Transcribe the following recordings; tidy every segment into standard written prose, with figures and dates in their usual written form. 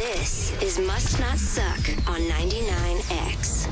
This is Must Not Suck on 99X.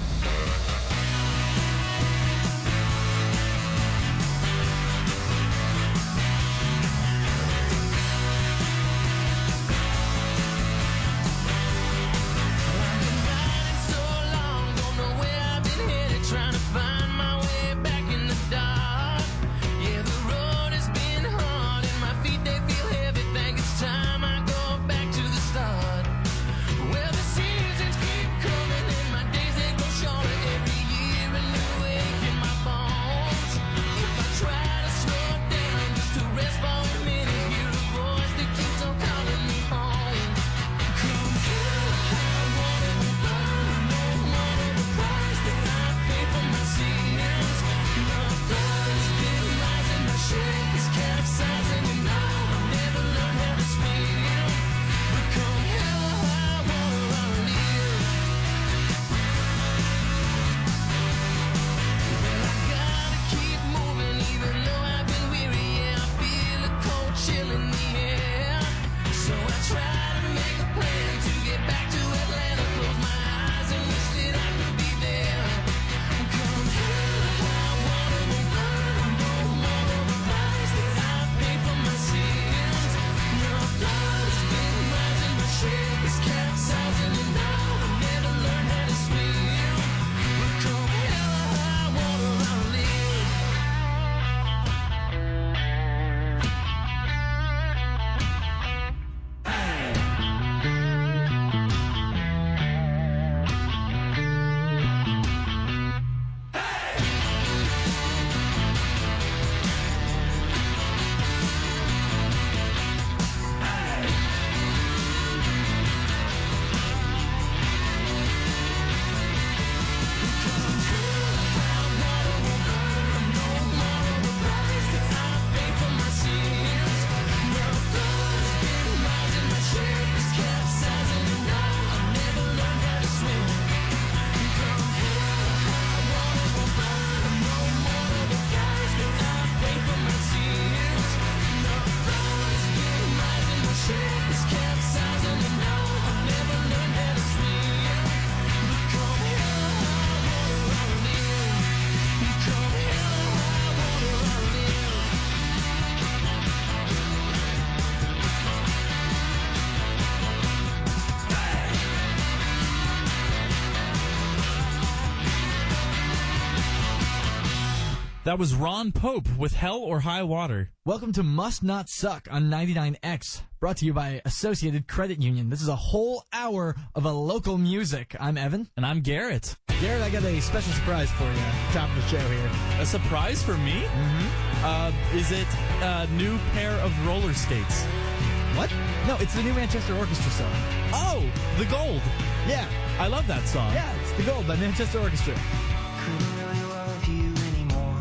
That was Ron Pope with Hell or High Water. Welcome to Must Not Suck on 99X, brought to you by Associated Credit Union. This is a whole hour of a local music. I'm Evan. And I'm Garrett. Garrett, I got a special surprise for you at the top of the show here. A surprise for me? Mm-hmm. Is it a new pair of roller skates? What? No, it's the new Manchester Orchestra song. Oh, The Gold. Yeah. I love that song. Yeah, it's The Gold by Manchester Orchestra. Couldn't really love you anymore.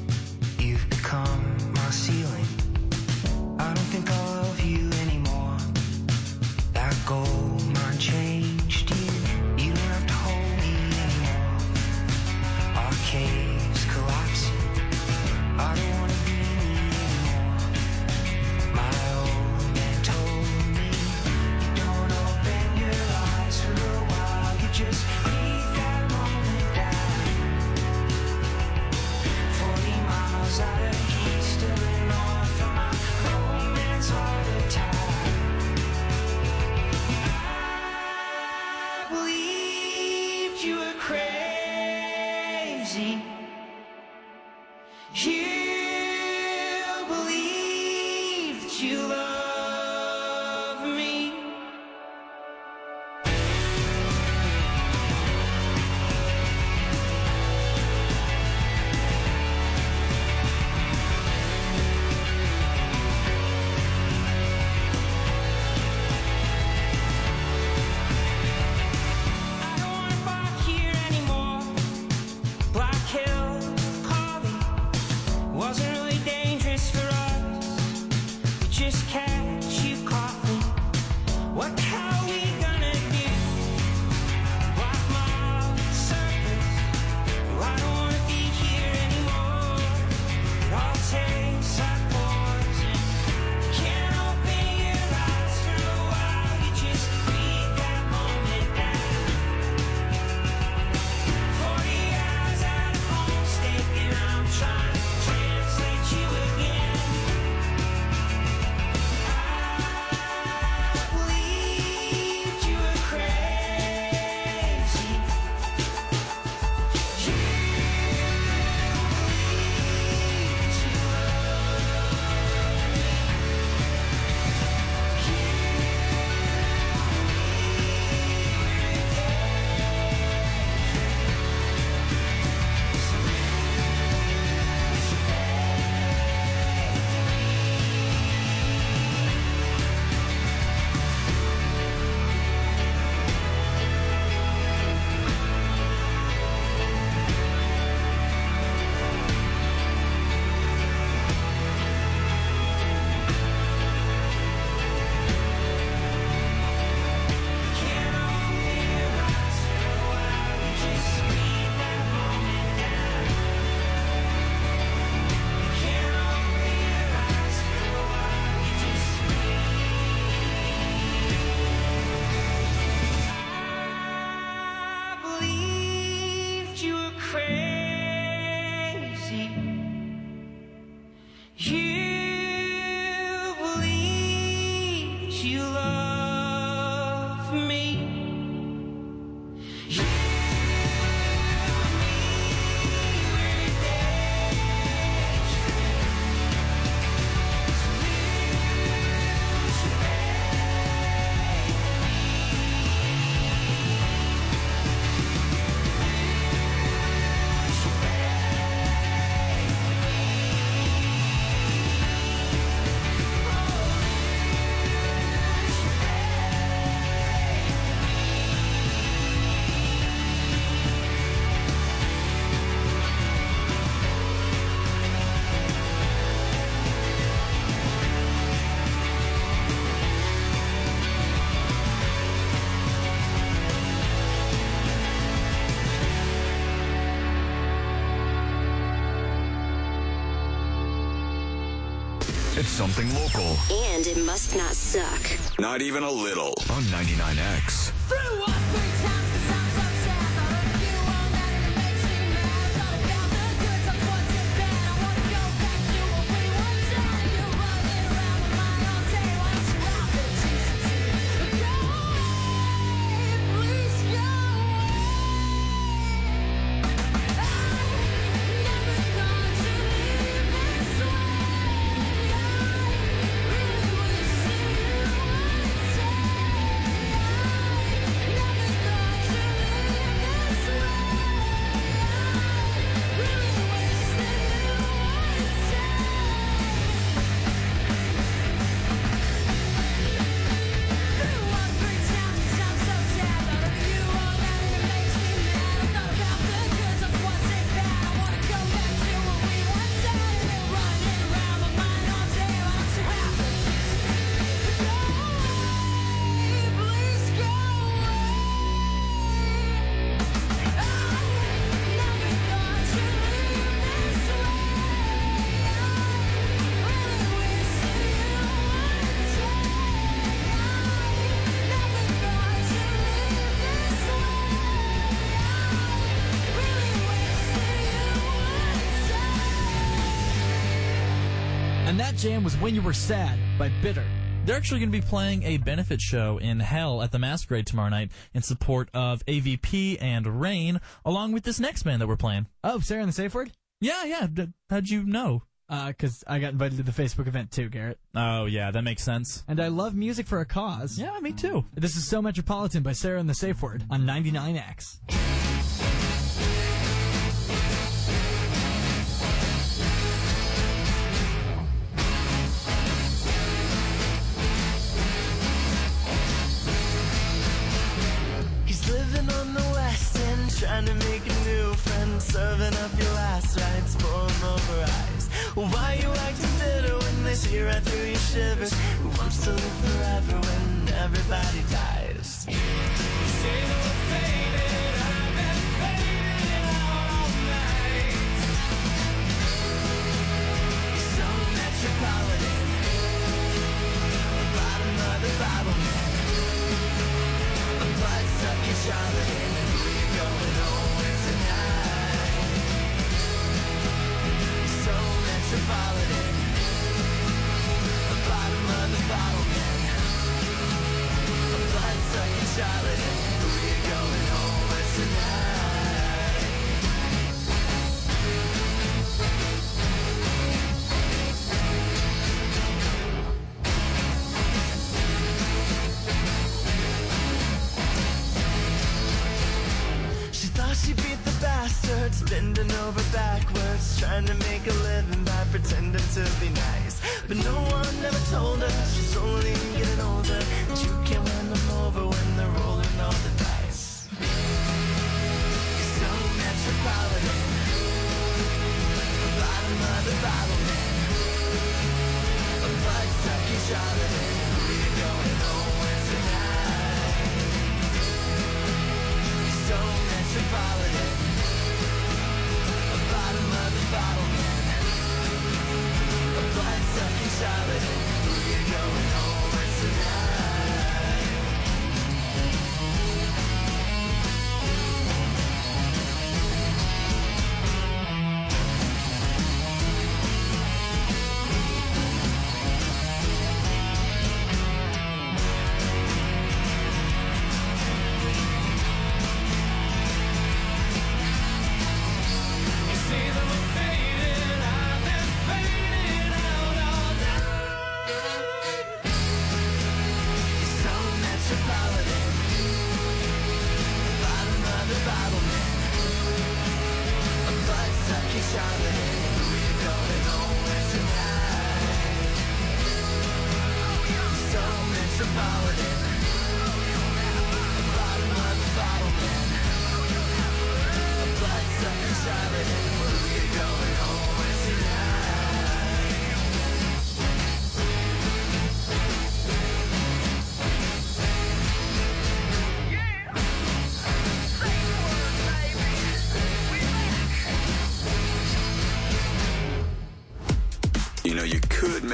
You've become my ceiling. I don't think I'll love you anymore. That gold mine changed you. You don't have to hold me anymore. Our caves collapsing. I don't want to be me anymore. My old man told me, you don't open your eyes for a while. You just breathe that moment down. of me. It's something local. And it must not suck. Not even a little. On 99X. And that jam was When You Were Sad by Bitter. They're actually going to be playing a benefit show in Hell at the Masquerade tomorrow night in support of AVP and Rain, along with this next band that we're playing. Oh, Sarah and the Safe Word? Yeah. How'd you know? Because I got invited to the Facebook event too, Garrett. Oh, yeah, that makes sense. And I love music for a cause. Yeah, me too. This is So Metropolitan by Sarah and the Safe Word on 99X. He's living on the West End, trying to make a new friend, serving up your last rites, pouring over eyes. Well, why you acting bitter when they see right through your shivers? Who wants to live forever when everybody dies? Say no faded, I've been fading out all night. So metropolitan, bottom of the bottle man, a blood-sucking charlatan. Who you going home with tonight? So metropolitan, the bottom of the bottle man, a blood-sucking charlatan. Who you going home with tonight? She thought she beat the bastards, bending over backwards, trying to make a living by pretending to be nice. But no one ever told her she's only getting older, that you can't win them over when they're rolling all the dice. So metropolitan, bottom of the bottle man, a blood-sucking charlatan. Who you going home with tonight? So metropolitan, a bottom of the bottle man, a blood-sucking charlatan. Who you going home with tonight?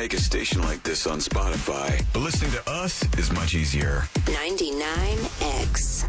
make a station like this on Spotify, but listening to us is much easier. 99X.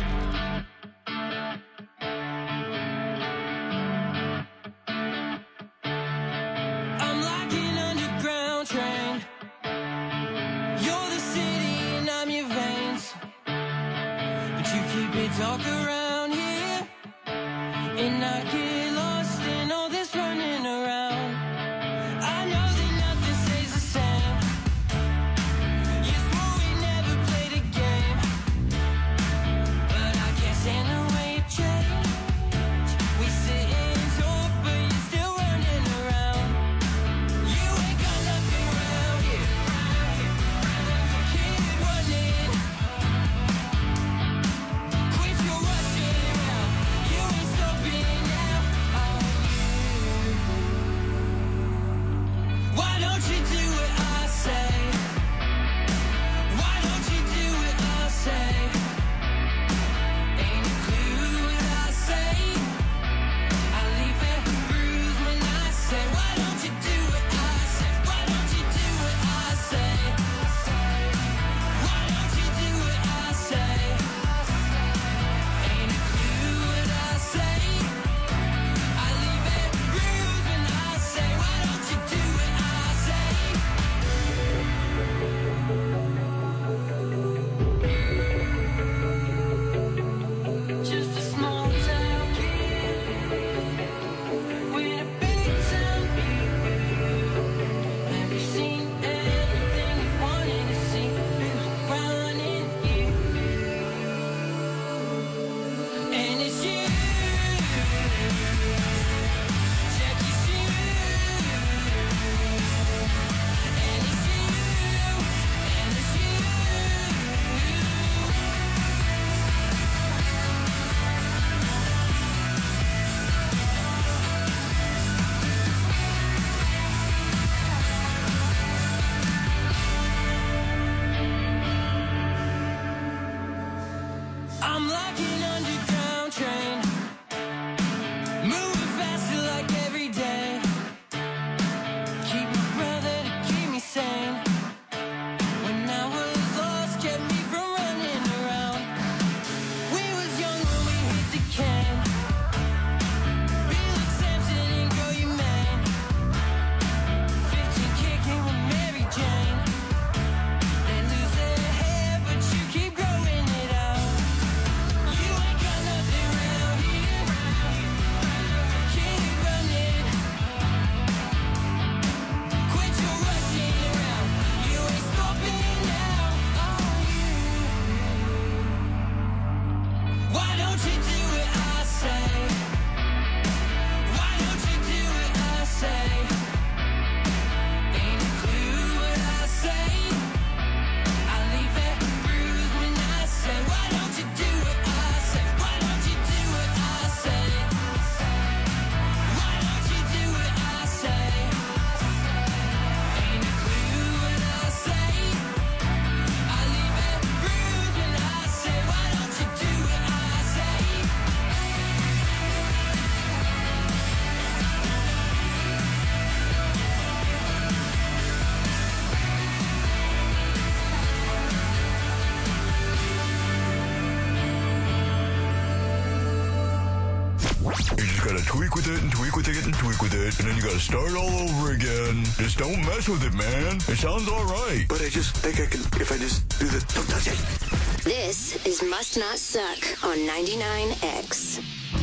I'm like an underground train. You're the city and I'm your veins. But you keep it dark around here. And I get lost in all this running around. I know that nothing stays the same. You swore we never played a game. But I can't stand the way you change. We sit and talk, but you're still running around. You ain't got nothing around here. Keep running. Quit your rushing around. You ain't stopping now, are you? Why don't you do what I say? Why don't you do what I say? Ain't a clue what I say. I leave it bruised when I say, why don't you do what I say? Why don't you do what I say? Why don't you do what I say? Ain't a clue what I say. I leave it bruised when I say, why don't you do what I say? Just a small town kid with a big town view. Have you seen everything you wanted to see? Who's running you? And it's you. Check your shoes. And it's you. And it's you. I'm like an underground train, moving faster like every day. Keep my brother to keep me sane. When I was lost, kept me from running around. We was young when we hit the can. Be like Samson and go you man. 15 kicking with Mary Jane. They lose their hair, but you keep growing it out. You ain't got nothing around here. Keep running. Quit your rushing around. You ain't stopping now, are you? Why don't you do what I say? Why don't you do what I say? Ain't a clue what I say. I leave it bruised when I say, why don't you do what I say? Why don't you do what I say? Why don't you do what I say? Ain't a clue what I say. I leave it bruised when I say, why don't you do what I say? You just gotta tweak with it and tweak with it and tweak with it, and then you gotta start all over again. Just don't mess with it, man. It sounds alright. But I just think I can, if I just do this. Don't touch it. This is Must Not Suck on 99X.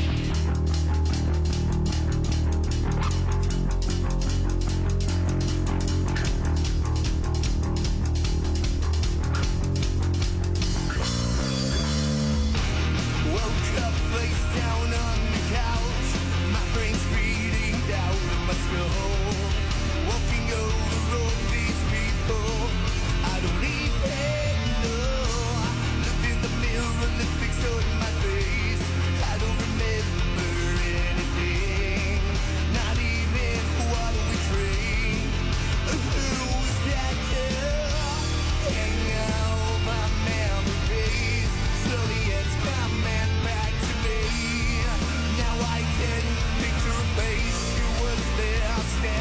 Woke up face down on the couch. My brain's bleeding down in my skull. Walking over all these people I don't even know. Look in the mirror, lipstick's on my face. I don't remember anything. Not even what we trained. Who's that girl? Hang out my memories. Slowly it's coming back to me. Now I can picture a face. She was there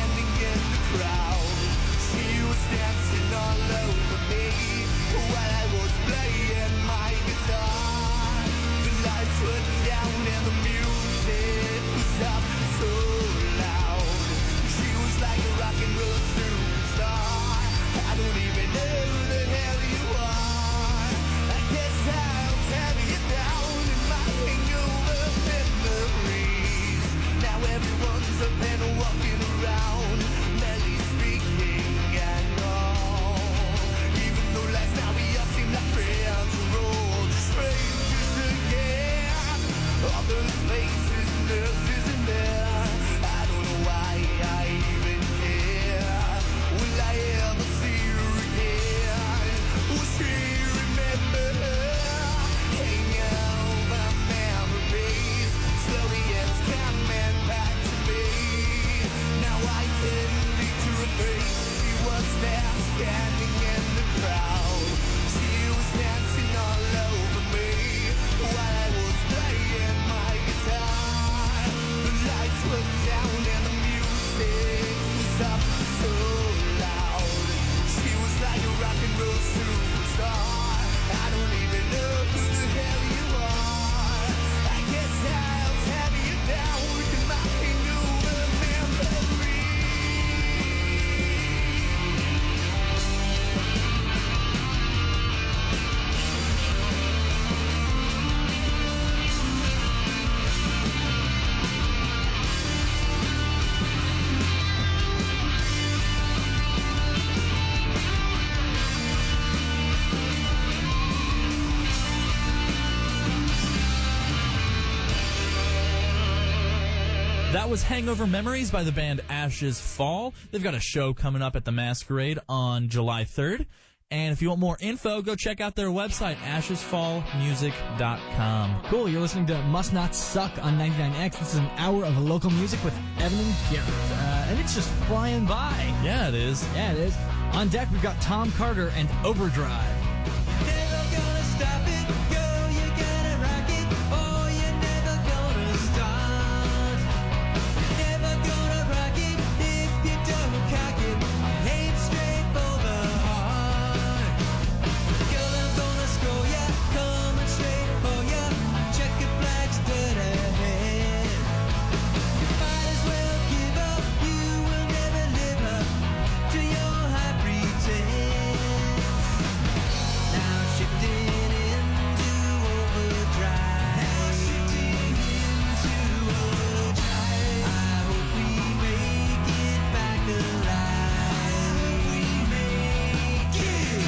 That was Hangover Memories by the band Ashes Fall. They've got a show coming up at the Masquerade on July 3rd. And if you want more info, go check out their website, ashesfallmusic.com. Cool, you're listening to Must Not Suck on 99X. This is an hour of local music with Evan and Garrett. And it's just flying by. Yeah, it is. Yeah, it is. On deck, we've got Tom Carter and Overdrive. Never gonna stop it, go, you gotta rock it, or you're never gonna start. Never gonna rock it if you don't cock it, aim straight for the heart. Girl, I'm gonna score ya, coming straight for ya, checkered flags dead ahead. You might as well give up, you will never live up to your high pretense. Now shifting into overdrive. I hope we make it back alive. We make it.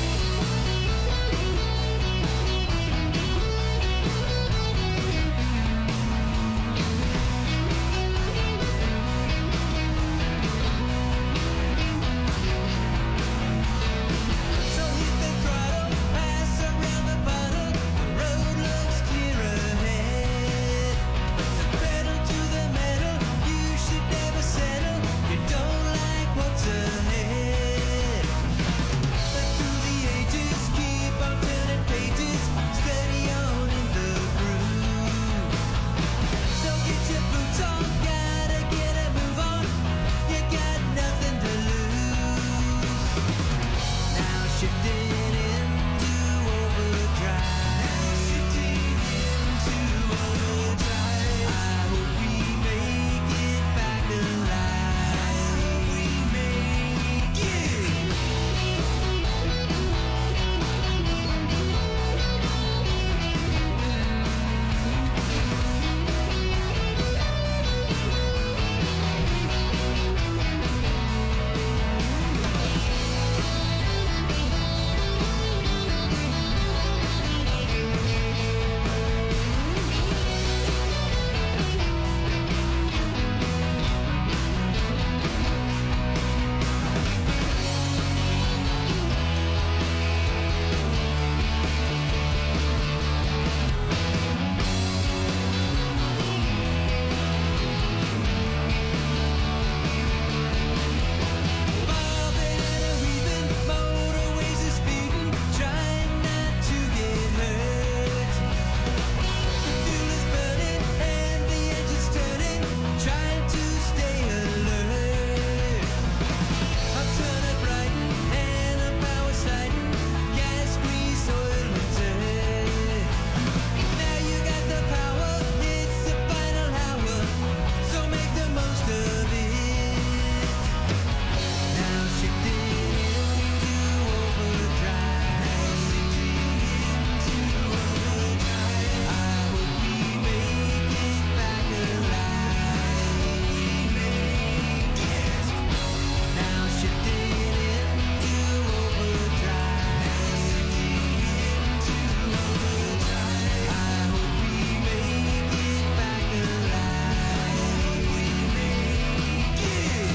So hit the throttle, pass around the bottle. The road looks clear ahead. So pedal to the metal, you should never settle. You don't like what's ahead. But through the ages, keep on turning pages, steady on in the groove. So get your boots on, gotta get a move on. You got nothing to lose. Now shifting into overdrive. I hope we make it back alive. We make it. Bobbing and weaving, motorways are speeding, trying not to get hurt. The fuel is burning and the engine's turning, trying to stay alert. I'm turning bright and I'm power sliding, gas, grease, oil, and dirt. Now you got the power, it's the final hour, so make the most of it. Now shifting into overdrive. I hope we make it back alive. We make it. Now shifting into overdrive. I hope we make it back alive. We make it.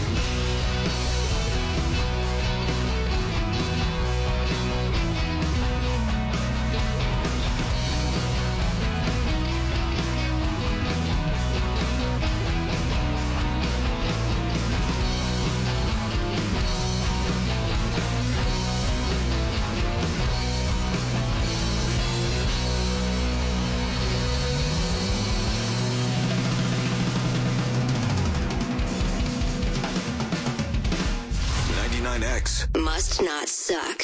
X. Must not suck.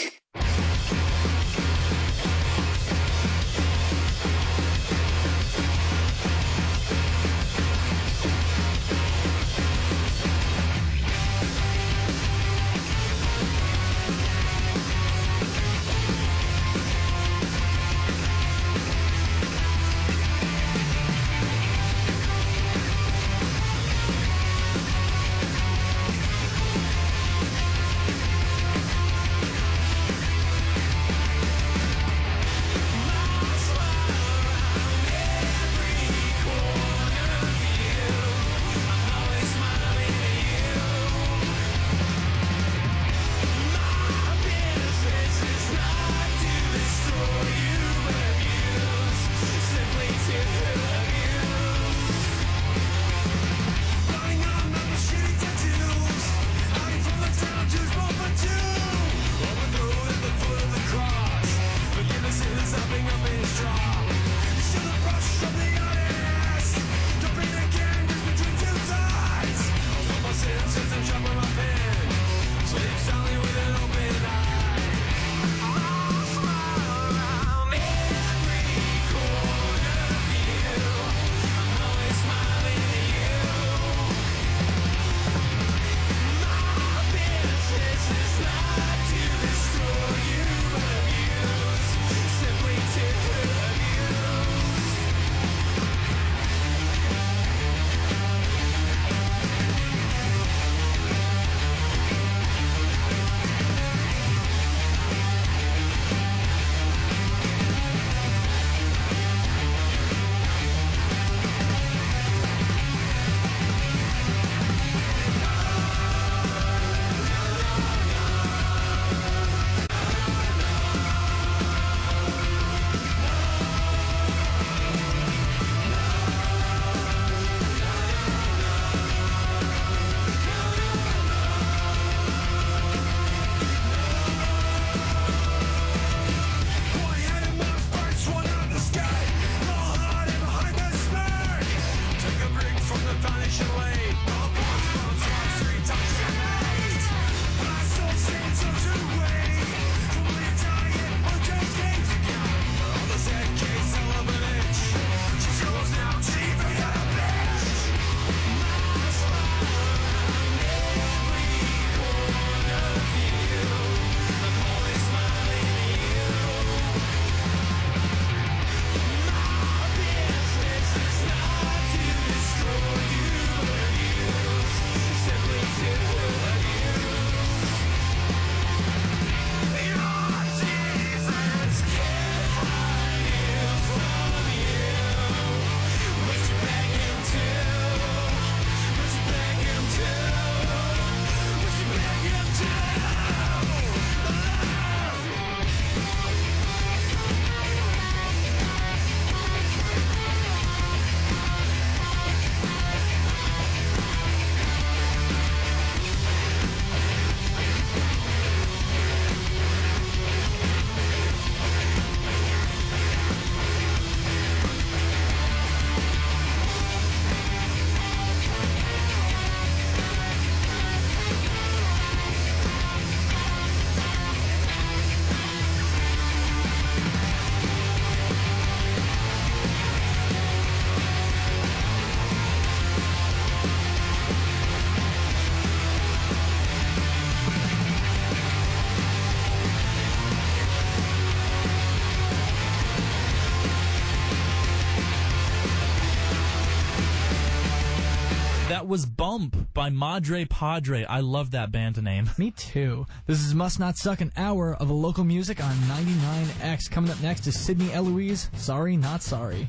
That was Bump by Madre Padre. I love that band name. Me too. This is Must Not Suck, an hour of local music on 99X. Coming up next is Sydney Eloise, Sorry Not Sorry.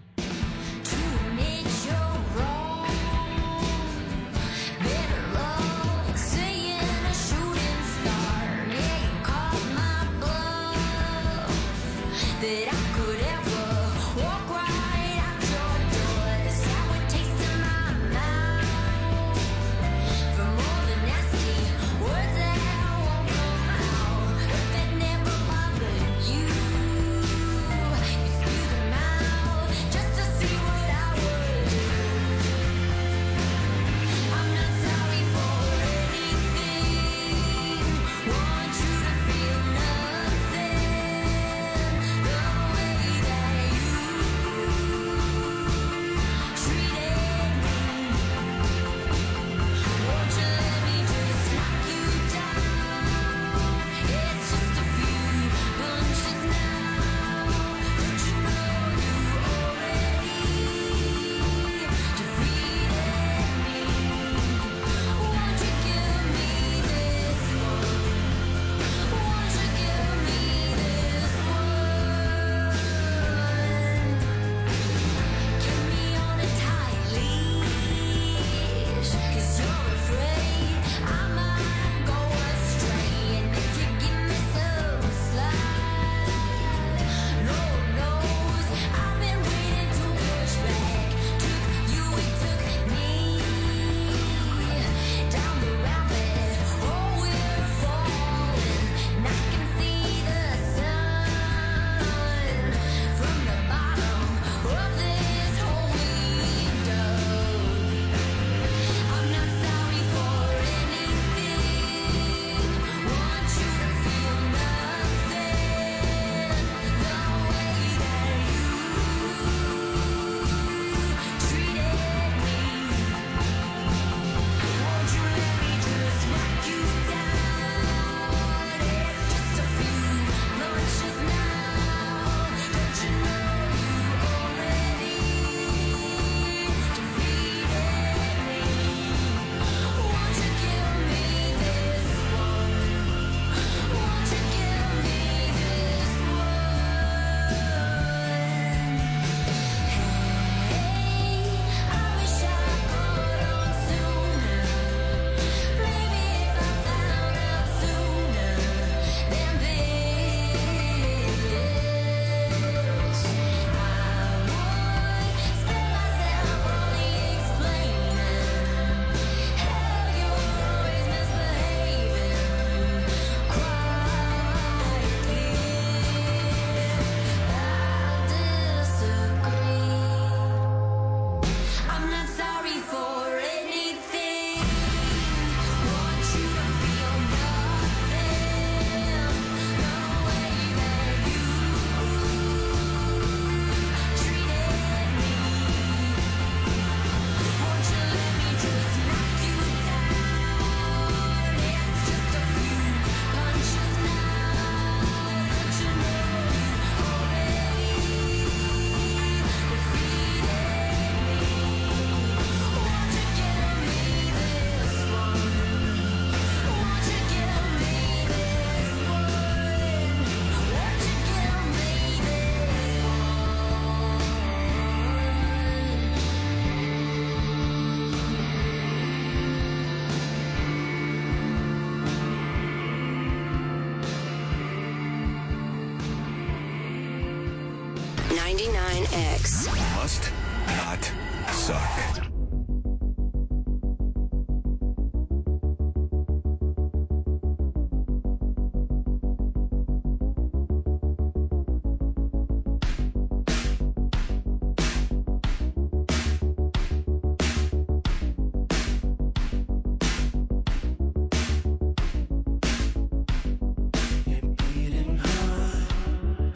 X. Must not suck.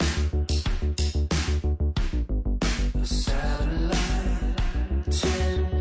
Satellite, 10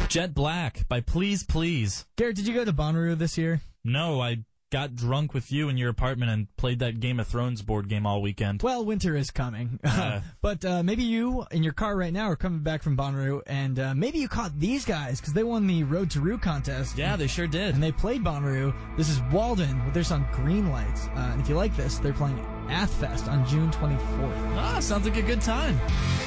Jet Black by Please Please. Garrett, did you go to Bonnaroo this year? No, I got drunk with you in your apartment and played that Game of Thrones board game all weekend. Well, winter is coming. But maybe you, in your car right now, are coming back from Bonnaroo, and maybe you caught these guys, because they won the Road to Roo contest. Yeah, they sure did. And they played Bonnaroo. This is Walden with their song Green Lights. And if you like this, they're playing Athfest on June 24th. Ah, sounds like a good time.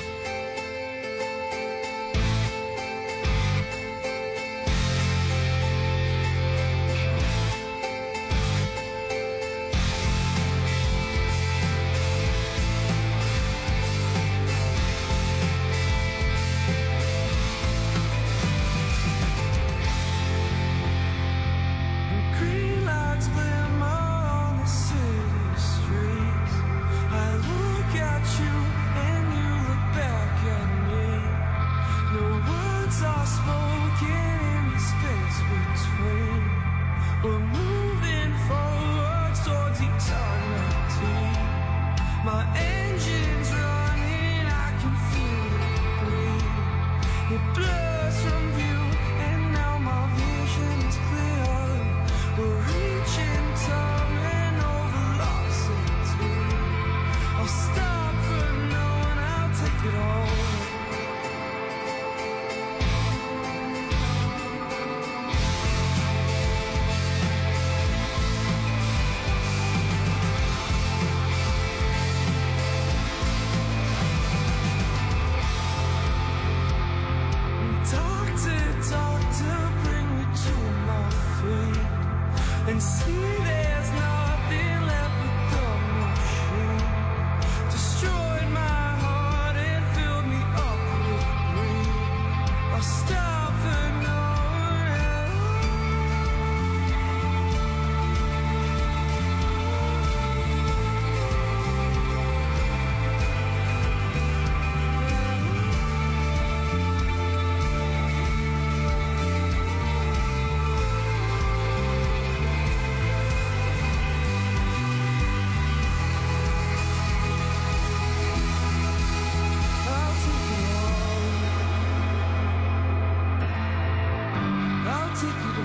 Green lights glimmer on the city streets. I look at you and you look back at me. No words are spoken in the space between. We're moving forward towards eternity. My engine's running, I can feel it bleed. It blurs from view and now my vision is clear. We're reaching terminal velocity. I'll stop for now and I'll take it all. Doctor, bring me to my feet and see there's nothing left but the machine. Destroyed my heart and filled me up with greed. I'll stop for now. I'll take it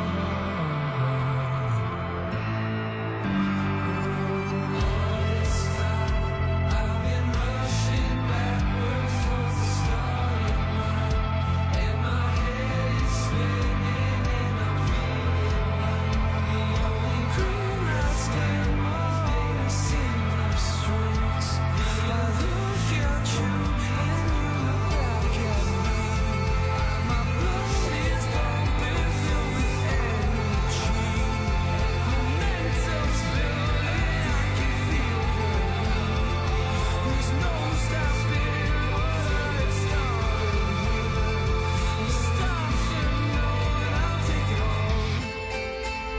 I've been rushing backwards towards the starting line, and my head is spinning and I'm feeling like the only green lights stand on the city streets. I look at you and you look back at me. My blood is pumping, filled with energy. Momentum's building, I can feel the heat. There's no stopping what I've started. I'll stop for now and I'll take it all.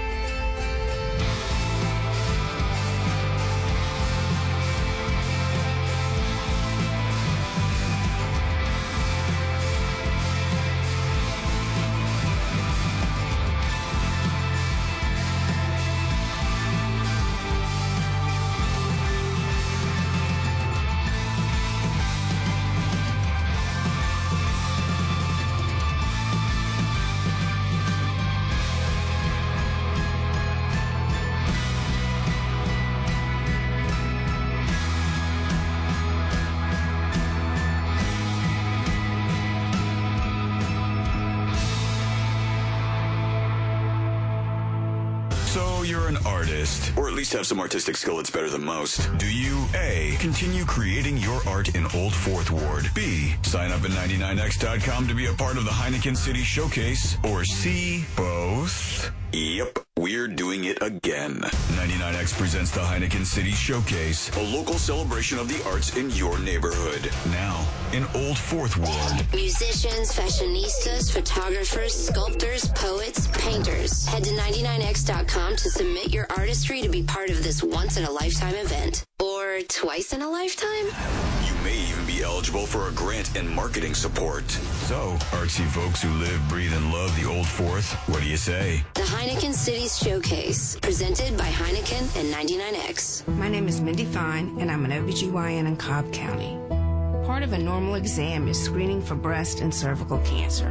So you're an artist, or at least have some artistic skill that's better than most. Do you A, continue creating your art in Old Fourth Ward? B, sign up at 99x.com to be a part of the Heineken City Showcase? Or C, both? Yep, we're doing it again. 99X presents the Heineken City Showcase, a local celebration of the arts in your neighborhood. Now, in Old Fourth Ward. Musicians, fashionistas, photographers, sculptors, poets, painters. Head to 99x.com to submit your artistry to be part of this once-in-a-lifetime event. Or twice in a lifetime? You may even be eligible for a grant and marketing support. So, artsy folks who live, breathe, and love the Old Fourth, what do you say? The Heineken Cities Showcase, presented by Heineken and 99X. My name is Mindy Fine, and I'm an OBGYN in Cobb County. Part of a normal exam is screening for breast and cervical cancer.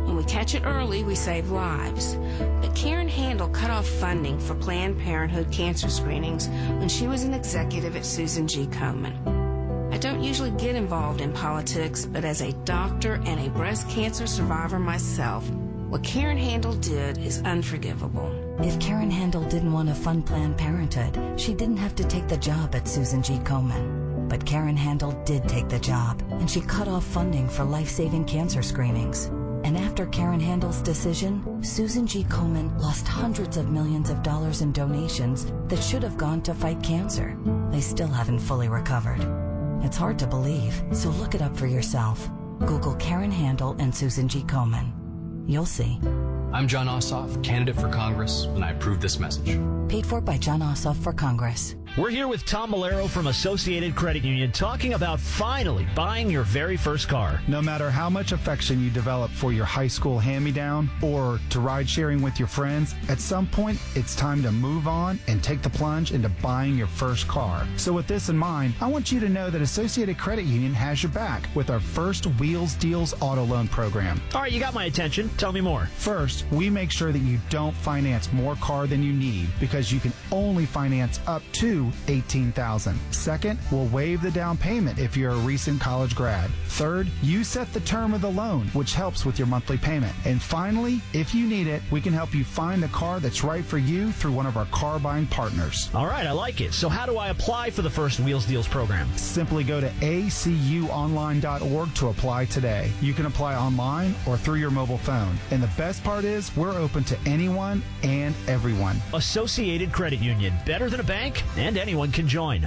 When we catch it early, we save lives. But Karen Handel cut off funding for Planned Parenthood cancer screenings when she was an executive at Susan G. Komen. I don't usually get involved in politics, but as a doctor and a breast cancer survivor myself, what Karen Handel did is unforgivable. If Karen Handel didn't want to fund Planned Parenthood, she didn't have to take the job at Susan G. Komen. But Karen Handel did take the job, and she cut off funding for life-saving cancer screenings. And after Karen Handel's decision, Susan G. Komen lost hundreds of millions of dollars in donations that should have gone to fight cancer. They still haven't fully recovered. It's hard to believe, so look it up for yourself. Google Karen Handel and Susan G. Komen. You'll see. I'm John Ossoff, candidate for Congress, and I approve this message. Paid for by John Ossoff for Congress. We're here with Tom Malero from Associated Credit Union talking about finally buying your very first car. No matter how much affection you develop for your high school hand-me-down or to ride sharing with your friends, at some point it's time to move on and take the plunge into buying your first car. So with this in mind, I want you to know that Associated Credit Union has your back with our First Wheels Deals auto loan program. All right, you got my attention. Tell me more. First, we make sure that you don't finance more car than you need because you can only finance up to $18,000. Second, we'll waive the down payment if you're a recent college grad. Third, you set the term of the loan, which helps with your monthly payment. And finally, if you need it, we can help you find the car that's right for you through one of our car buying partners. All right, I like it. So how do I apply for the First Wheels Deals program? Simply go to acuonline.org to apply today. You can apply online or through your mobile phone. And the best part is we're open to anyone and everyone. Associated Credit Union. Better than a bank, and anyone can join.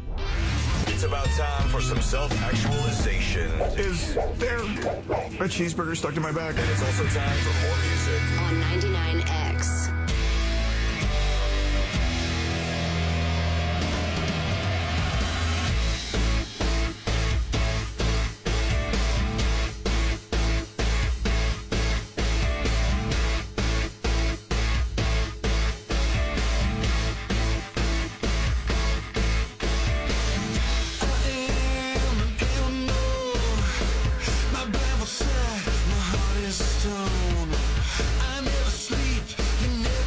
It's about time for some self-actualization. Is there a cheeseburger stuck to my back? And it's also time for more music. On 99X. My heart is stone. I never sleep, you never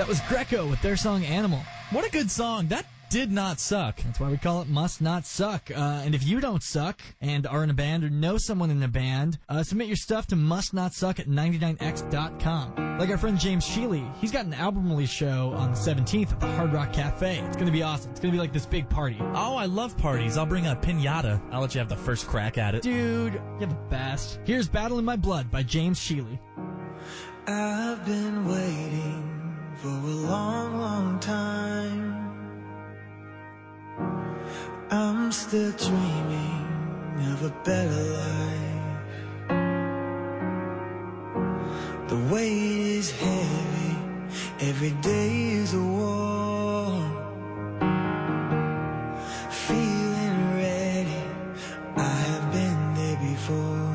That was Greco with their song Animal. What a good song. That did not suck. That's why we call it Must Not Suck. And if you don't suck and are in a band or know someone in a band, submit your stuff to mustnotsuck@99x.com. Like our friend James Sheely, he's got an album release show on the 17th at the Hard Rock Cafe. It's going to be awesome. It's going to be like this big party. Oh, I love parties. I'll bring a piñata. I'll let you have the first crack at it. Dude, you're the best. Here's Battle in My Blood by James Sheely. I've been waiting for a long, long time. I'm still dreaming of a better life. The weight is heavy, every day is a war. Feeling ready, I have been there before.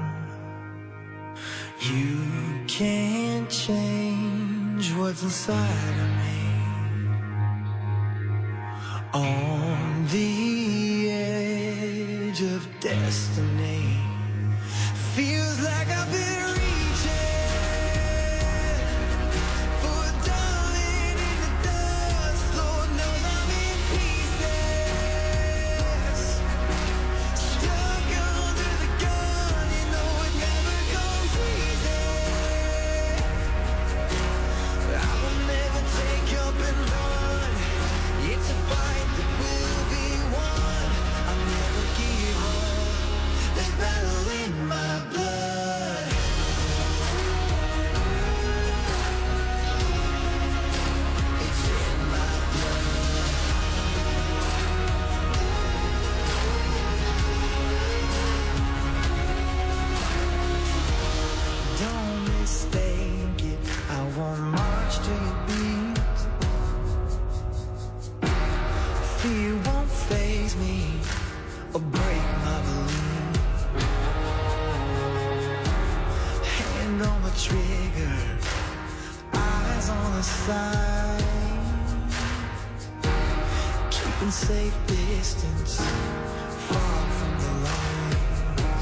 You can't change what's inside of me. On the edge of destiny, feels like I've been reaching for a darling in the dust. Lord knows I'm in pieces, stuck under the gun. You know it never comes easy. I will never take up and run. It's a fight that will be won. I'll never give up. There's battle in my blood. It's in my blood. Don't mistake it, I won't march to your beat. Fear won't faze me or break my belief. Hand on the trigger, eyes on the side, keeping safe distance, far from the lines.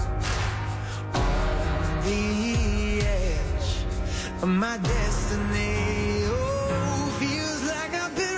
On the edge of my destiny, oh, feels like I've been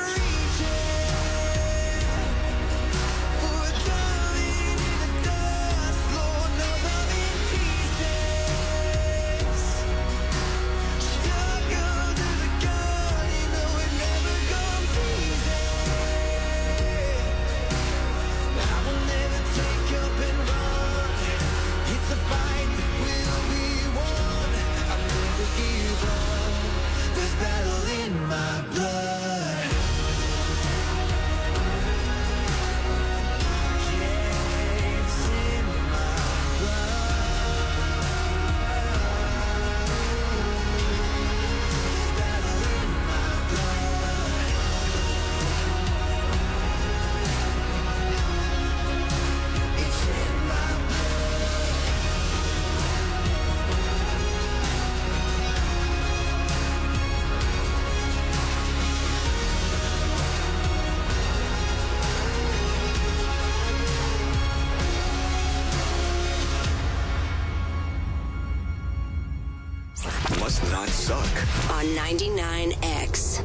Must Not Suck on 99X.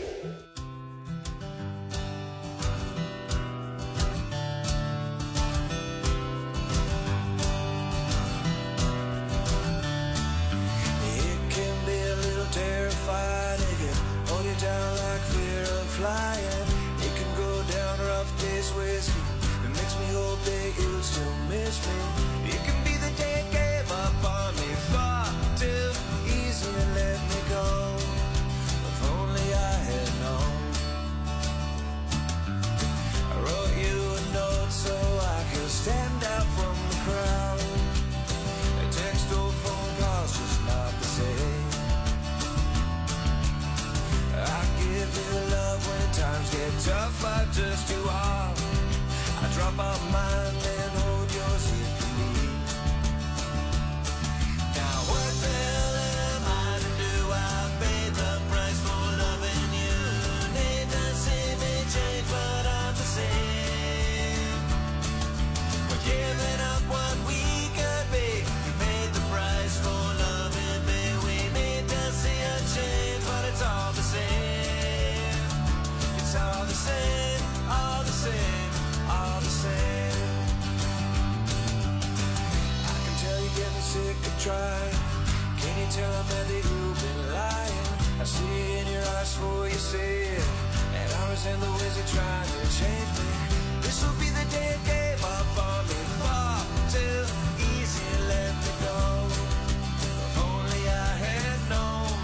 It can be a little terrifying. It can hold you down like fear of flying. It can go down rough days whiskey. It makes me hope that you'll still miss me. It can be the day it gave up on me far too easy to let me go. If only I had known. I wrote you a note so I could stand out from the crowd. A text or phone calls just not the same. I give you love when times get tough, but just too hard. I drop out mine and hold yours if you need. Now what the hell am I to do? I paid the price for loving you. Need to see me change, but I'm the same. We're giving up what we could be. We paid the price for loving me. We need to see a change, but it's all the same. I see in your eyes for you said, and I was in the wizard trying to change me. This will be the day it gave up on me. Far too easy, let me go. If only I had known.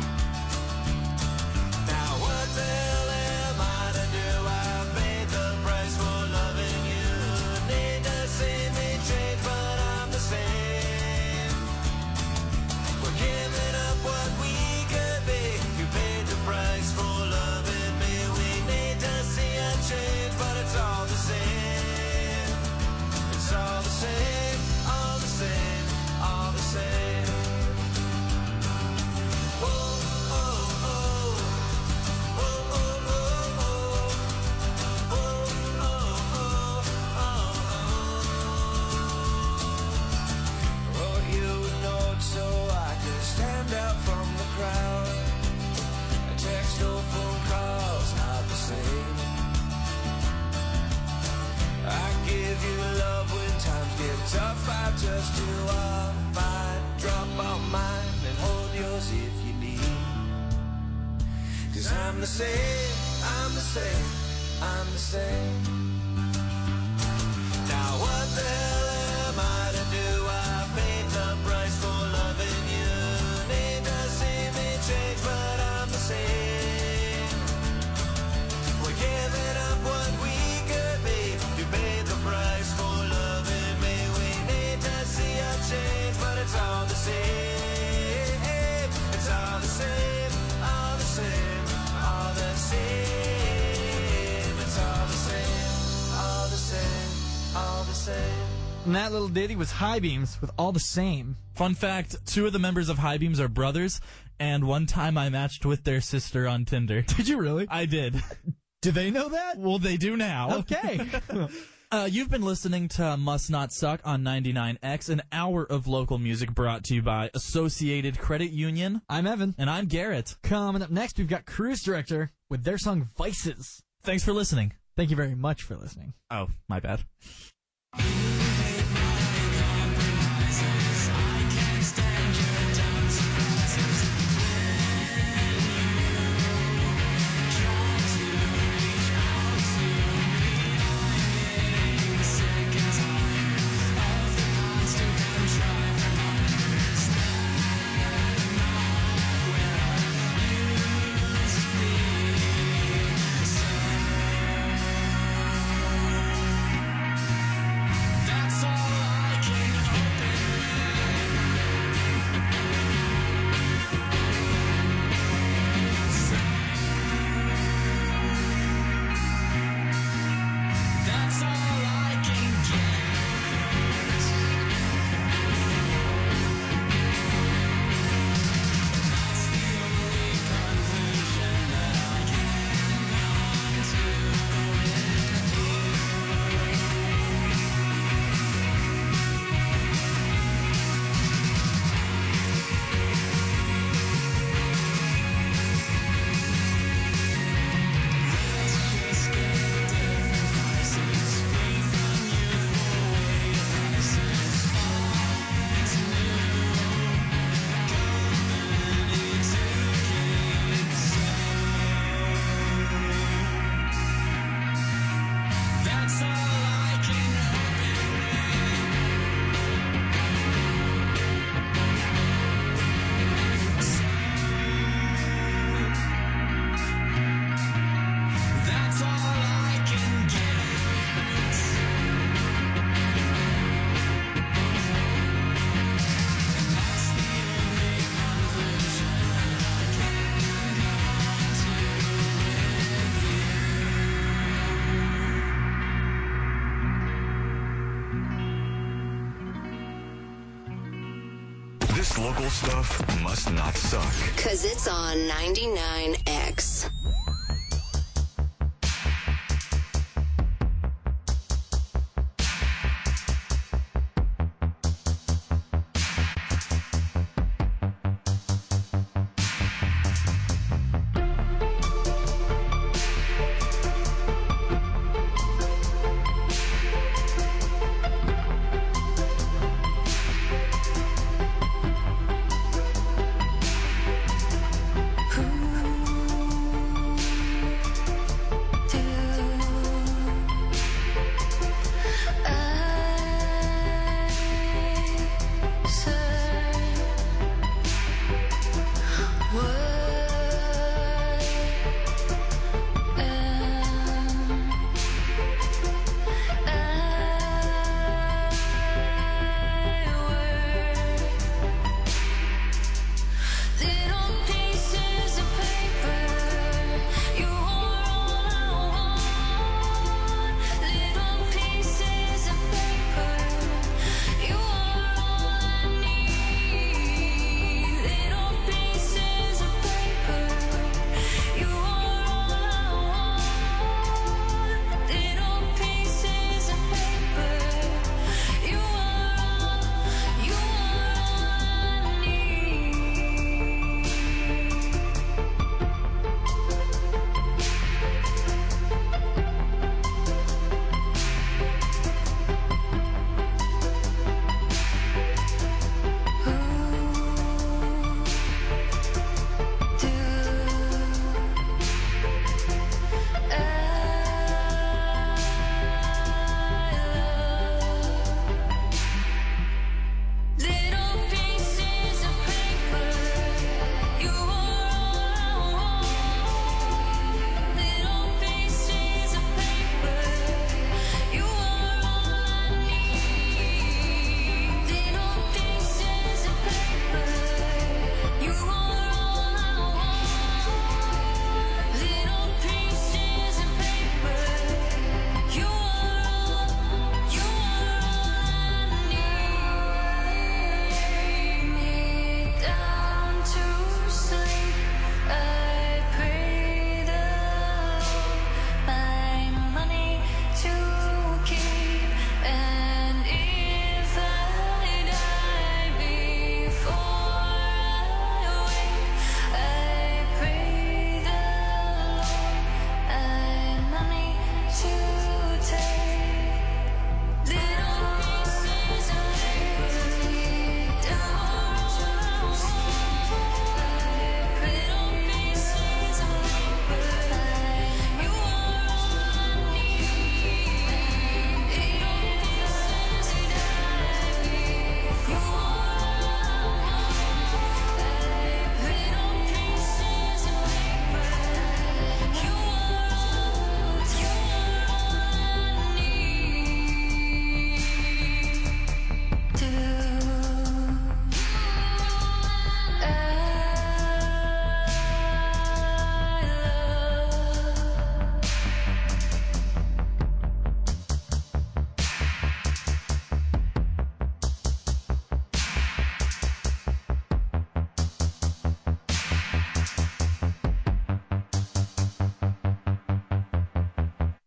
Now what the hell am I to do? I paid the price for loving you. Need to see me change, but I'm the same. We're giving up what we could be. You paid the price for loving me. We need to see a change, but it's all the same. It's all the same, all the same, all the same. Oh, oh, oh. Oh, oh, oh, oh. Oh, oh, oh, oh. Wrote you a note so I could stand out from the crowd. A text or phone call's not the same. I give you love when times get tough. I trust you, I'll find. Drop out mine and hold yours if you need. 'Cause I'm the same, I'm the same, I'm the same. Now what the hell am I to do? I paid the price for loving you. Need to see me change, but I'm the same. We're giving up what we could be. You paid the price for loving me. We need to see a change, but it's all the same. It's all the same, all the same, all the same. It's all the same, all the same, all the same. And that little ditty was High Beams with All the Same. Fun fact, 2 of the members of High Beams are brothers, and one time I matched with their sister on Tinder. Did you really? I did. Do they know that? Well, they do now. Okay. You've been listening to Must Not Suck on 99X, an hour of local music brought to you by Associated Credit Union. I'm Evan. And I'm Garrett. Coming up next, we've got Cruise Director with their song Vices. Thanks for listening. Thank you very much for listening. Oh, my bad. This local stuff must not suck. 'Cause it's on 99X.